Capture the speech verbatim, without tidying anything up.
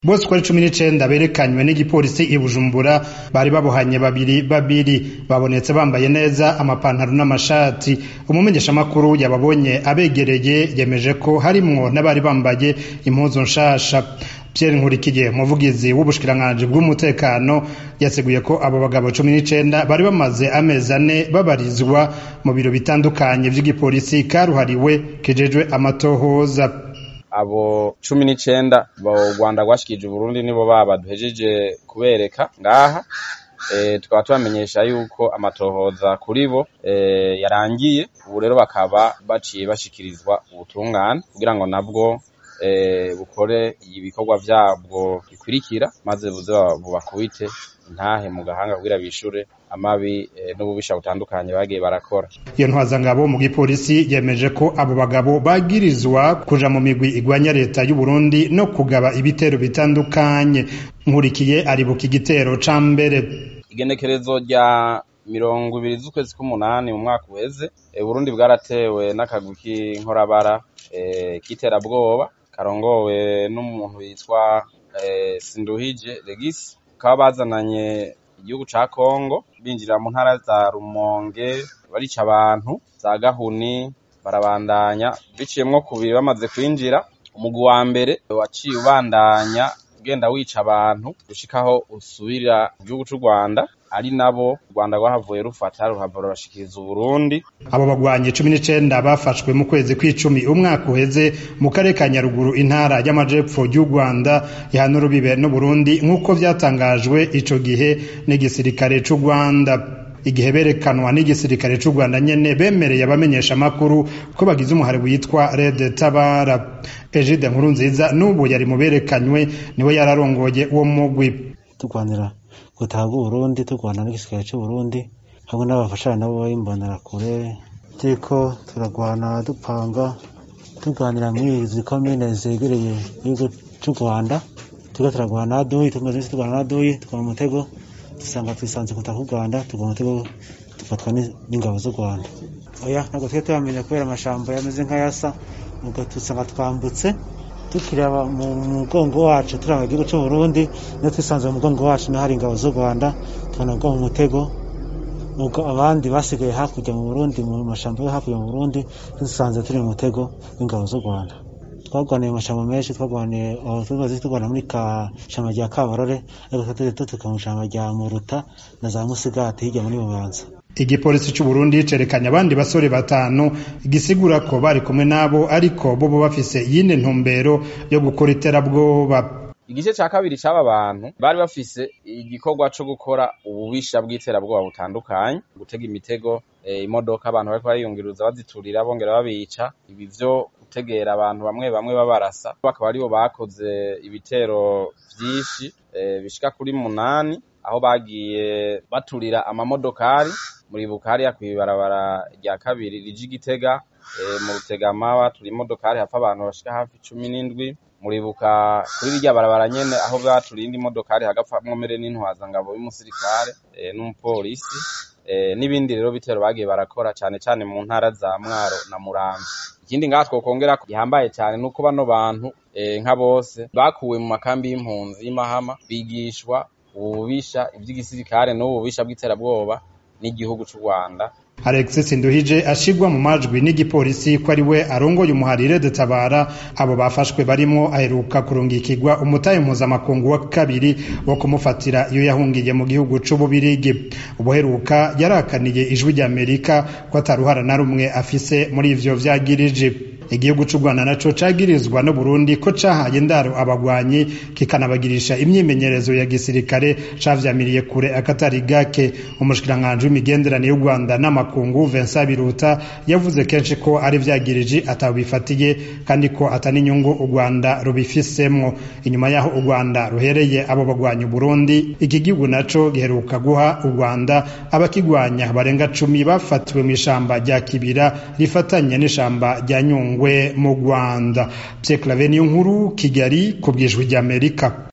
Bose uko ari cumi n'icenda berekanywe n'igipolisi i Bujumbura bari babohanye babiri babiri babonetse bambaye neza amapantaro n'amashati. Umumenyeshamakuru yababonye abegereye yemeje ko harimwo n'abari bambaye impuzu nshasha. Pierre Nkurikiye umuvugizi w'ubushikiranganji bw'umutekano yaseguye ko abo bagabo cumi n'icenda bari bamaze amezi ane babarizwa mu biro bitandukanye vy'igipolisi karuhariwe kijejwe amatohoza. Abo cumi n'icenda bo Rwanda rwashikije Burundi nibo baba duhejeje kubereka ngaha. E, tukaba tubamenyesha yuko amatohoza kuri bo e, yarangiye. Ubu rero bakaba baciye bashikirizwa ubutungane kugira ngo nabwo e, bukore ibikorwa vyabwo bikurikira maze buze bubakubite ntahe mu gahanga kugira bishure amabi e, n'ububisha butandukanye bagiye barakora. Iyo ntwazangabo mu gipolisi yemeje ko abo bagabo bagirizwa kuja mu migwi igwanya leta y'u Burundi no kugaba ibitero bitandukanye. Nkurikiye aribuka igitero ca mbere igenekerezo rya mirongo ibiri z'ukwezi k'umunani mu mwaka uheze. e, Burundi bwaratewe n'akagwi k'inkorabara e, k'iterabwoba karongowe n'umuntu yitwa e, Sinduhije Regis. Bakaba bazananye igihugu ca Kongo binjira mu ntara za Rumonge barica abantu za Gahuni barabandanya biciyemwo kubiri. Bamaze kwinjira umugwi wa mbere waciye ubandanya ugenda wica abantu gushikaho usubira mu gihugu c'u Rwanda, ari nabo Rwanda rwahavuye rufata ruhava rurashikiriza Burundi. Abo bagwanye cumi n'icenda bafashwe mu kwezi kw'icumi umwaka uheze mu karere ka Nyaruguru intara y'amajepfo y'u Rwanda ihana urubibe n'u Burundi nk'uko vyatangajwe ico gihe n'igisirikare c'u Rwanda. Igihe berekanwa n'igisirikare c'u Rwanda nyene bemereye abamenyesha makuru ko bagize umuhari witwa Red Tabara. Egide Nkurunziza n'ubu yari mu berekanywe niwe yararongoye uwo mugwi. Turwanira gutaha Burundi, turwana n'igisirikare c'u Burundi hamwe n'abafashanya nabo b'imbonera kure. Turiko turagwana dupanga turwanira muri izi komine zegereye igihugu c'u Rwanda. Turiko turagwana aduyi, tumaze turwana aduyi tukaba mu mutego dusanga twisanze kutaka u Rwanda tugwa mu mutego dufatwa n'ingabo z'u Rwanda. Oya ntabwo twe tuyamenya kubera amashamba yameze nk'ayasa, nuko tusanga twambutse tukiraba mu mugongo wacu turanga igihugu c'u Burundi no twisanze mu mugongo wacu n'ahari ingabo z'u Rwanda tubona ko mu mutego. Nuko abandi basigaye hakurya mu Burundi mu mashamba yo hakurya mu Burundi dusanze turi mu mutego w'ingabo z'u Rwanda. Twagwaniye amashamba menshi, twagwaniye tubazi tugwana muri ka shamba rya Kabarore ariko tutete tukamushamba rya Muruta na za Musigati hirya muri Bubanza. Igipolisi c'u Burundi cerekanye abandi basore batanu gisigura ko bari kumwe nabo ariko bo bafise yine ntumbero yo gukora iterabwoba. Igice ca kabiri c'aba bantu bari bafise igikorwa co gukora ububisha bw'iterabwoba butandukanye, gutega imitego e, imodoka abantu bariko bariyungiruza baziturira bongera babica. Ibi vyo gutegera abantu bamwe bamwe babarasa, bakaba aribo bakoze ibitero vyinshi e, bishika kuri munani aho bagiye baturira amamodokari muri Bukari ya kwibarabara rya kabiri rije Gitega. e, mu Rutegama baturi imodokari hapfa abantu bashika hafi cumi n'indwi. Muribuka kuri rya barabara nyene aho baturi indi modokari hagapfamwo mere n'intwazangabo y'umusirikare e, n'umupolisi e, n'ibindi rero bitero bagiye barakora cane cane mu ntara za Mwaro na Muramvya. Ikindi ngaha twokongera gihambaye cyane nuko bano bantu e, nka bose bakuwe mu makambi y'impunzi y'Imahama bigishwa ububisha ivy'igisirikare n'ububisha bw'iterabwoba n'igihugu c'u Rwanda. Alexis Sinduhije ashigwa mu majwi n'igipolisi ko ari we arongoye umuhari Red Tabara. Abo bafashwe barimo aheruka kurungikirwa umutahe mpuzamakungu wa kabiri wo kumufatira iyo yahungiye mu gihugu c'Ububirigi. Ubuheruka yarakaniye ijwi rya Amerika ko ataruhara na rumwe afise muri ivyo vyagirije. Igihugu c'u Rwanda naco cagirizwa no Burundi ko cahaye indaro abagwanyi kikanabagirisha imyimenyerezo ya gisirikare cavyamiriye kure akatari gake. Umushikiranganji w'imigenderanire y'u Rwanda n'amakungu Vincent Biruta yavuze kenshi ko ari vyagirije atabifatiye kandi ko atani inyungu u Rwanda rubifisemwo. Inyuma yaho u Rwanda ruhereye abo bagwanyi Burundi, iki gihugu naco giheruka guha u Rwanda abakigwanya barenga cumi bafatiwe mw'ishamba rya Kibira rifatanye n'ishamba rya Nyungwe mu Rwanda. Pierre Nkuru, Kigali, ku bw'ijwi ry'Amerika.